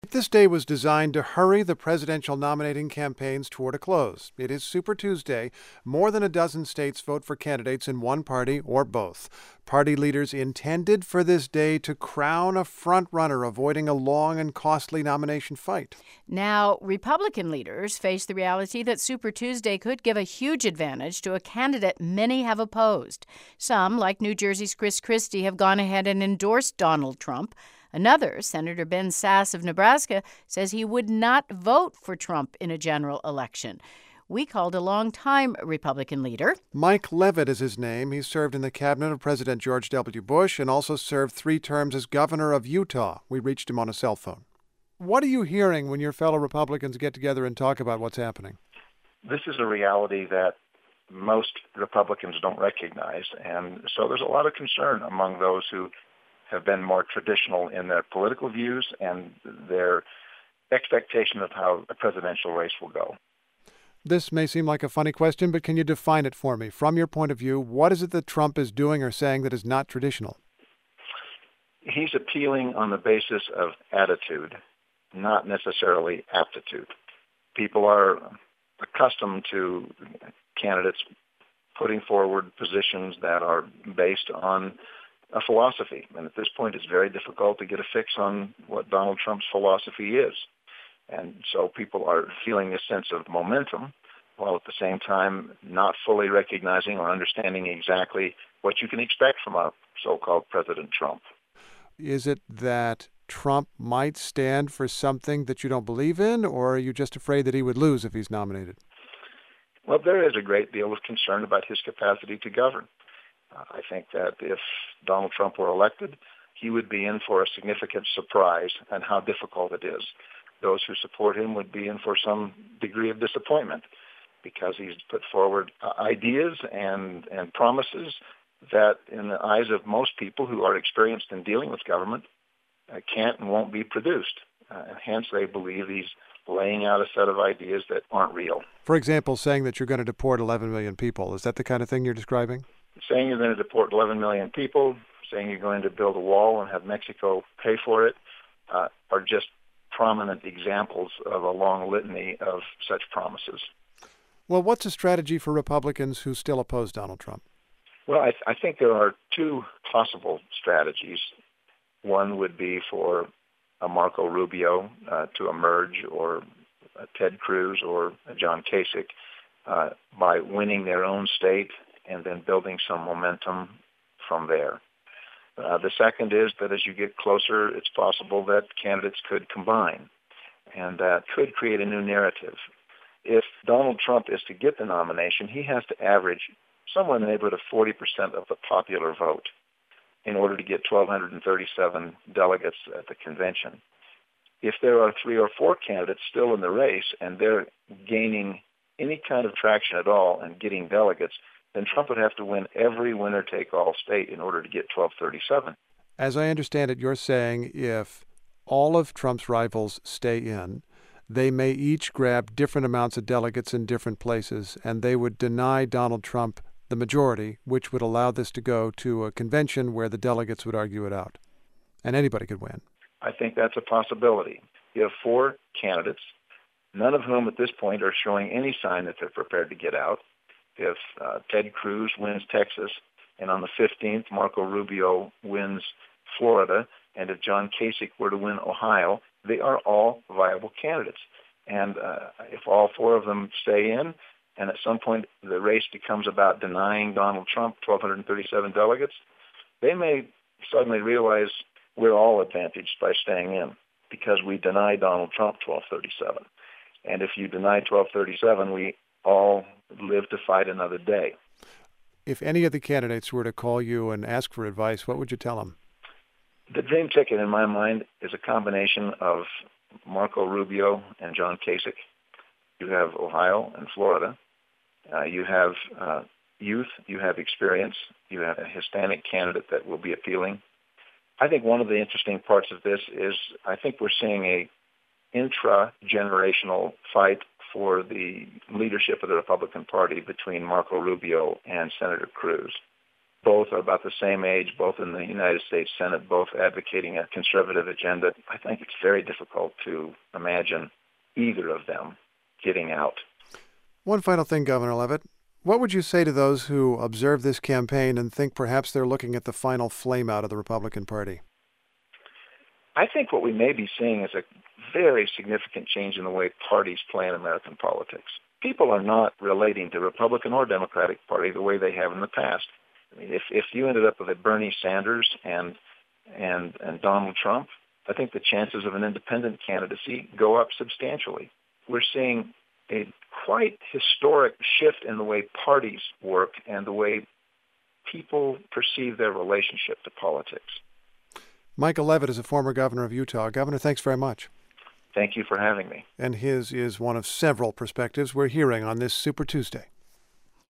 This day was designed to hurry the presidential nominating campaigns toward a close. It is Super Tuesday. More than a dozen states vote for candidates in one party or both. Party leaders intended for this day to crown a front-runner, avoiding a long and costly nomination fight. Now, Republican leaders face the reality that Super Tuesday could give a huge advantage to a candidate many have opposed. Some, like New Jersey's Chris Christie, have gone ahead and endorsed Donald Trump. Another, Senator Ben Sasse of Nebraska, says he would not vote for Trump in a general election. We called a longtime Republican leader. Mike Leavitt is his name. He served in the cabinet of President George W. Bush and also served 3 terms as governor of Utah. We reached him on a cell phone. What are you hearing when your fellow Republicans get together and talk about what's happening? This is a reality that most Republicans don't recognize, and so there's a lot of concern among those who have been more traditional in their political views and their expectation of how a presidential race will go. This may seem like a funny question, but can you define it for me? From your point of view, what is it that Trump is doing or saying that is not traditional? He's appealing on the basis of attitude, not necessarily aptitude. People are accustomed to candidates putting forward positions that are based on a philosophy. And at this point, it's very difficult to get a fix on what Donald Trump's philosophy is. And so people are feeling a sense of momentum, while at the same time not fully recognizing or understanding exactly what you can expect from a so-called President Trump. Is it that Trump might stand for something that you don't believe in, or are you just afraid that he would lose if he's nominated? Well, there is a great deal of concern about his capacity to govern. I think that if Donald Trump were elected, he would be in for a significant surprise and how difficult it is. Those who support him would be in for some degree of disappointment because he's put forward ideas and promises that in the eyes of most people who are experienced in dealing with government can't and won't be produced. Hence, they believe he's laying out a set of ideas that aren't real. For example, saying that you're going to deport 11 million people. Is that the kind of thing you're describing? Saying you're going to deport 11 million people, saying you're going to build a wall and have Mexico pay for it, are just prominent examples of a long litany of such promises. Well, what's a strategy for Republicans who still oppose Donald Trump? Well, I think there are 2 possible strategies. One would be for a Marco Rubio to emerge, or a Ted Cruz or a John Kasich, by winning their own state and then building some momentum from there. The second is that as you get closer, it's possible that candidates could combine, and that could create a new narrative. If Donald Trump is to get the nomination, he has to average somewhere in the neighborhood of 40% of the popular vote in order to get 1,237 delegates at the convention. If there are 3 or 4 candidates still in the race and they're gaining any kind of traction at all and getting delegates, then Trump would have to win every winner-take-all state in order to get 1,237. As I understand it, you're saying if all of Trump's rivals stay in, they may each grab different amounts of delegates in different places, and they would deny Donald Trump the majority, which would allow this to go to a convention where the delegates would argue it out. And anybody could win. I think that's a possibility. You have 4 candidates, none of whom at this point are showing any sign that they're prepared to get out. If Ted Cruz wins Texas, and on the 15th, Marco Rubio wins Florida, and if John Kasich were to win Ohio, they are all viable candidates. And if all 4 of them stay in, and at some point the race becomes about denying Donald Trump 1,237 delegates, they may suddenly realize we're all advantaged by staying in because we deny Donald Trump 1,237. And if you deny 1,237, we all live to fight another day. If any of the candidates were to call you and ask for advice, what would you tell them? The dream ticket in my mind is a combination of Marco Rubio and John Kasich. You have Ohio and Florida. You have youth. You have experience. You have a Hispanic candidate that will be appealing. I think one of the interesting parts of this is I think we're seeing a intra-generational fight for the leadership of the Republican Party between Marco Rubio and Senator Cruz. Both are about the same age, both in the United States Senate, both advocating a conservative agenda. I think it's very difficult to imagine either of them getting out. One final thing, Governor Leavitt. What would you say to those who observe this campaign and think perhaps they're looking at the final flame out of the Republican Party? I think what we may be seeing is a very significant change in the way parties play in American politics. People are not relating to Republican or Democratic Party the way they have in the past. I mean, if you ended up with a Bernie Sanders and Donald Trump, I think the chances of an independent candidacy go up substantially. We're seeing a quite historic shift in the way parties work and the way people perceive their relationship to politics. Michael Leavitt is a former governor of Utah. Governor, thanks very much. Thank you for having me. And his is one of several perspectives we're hearing on this Super Tuesday.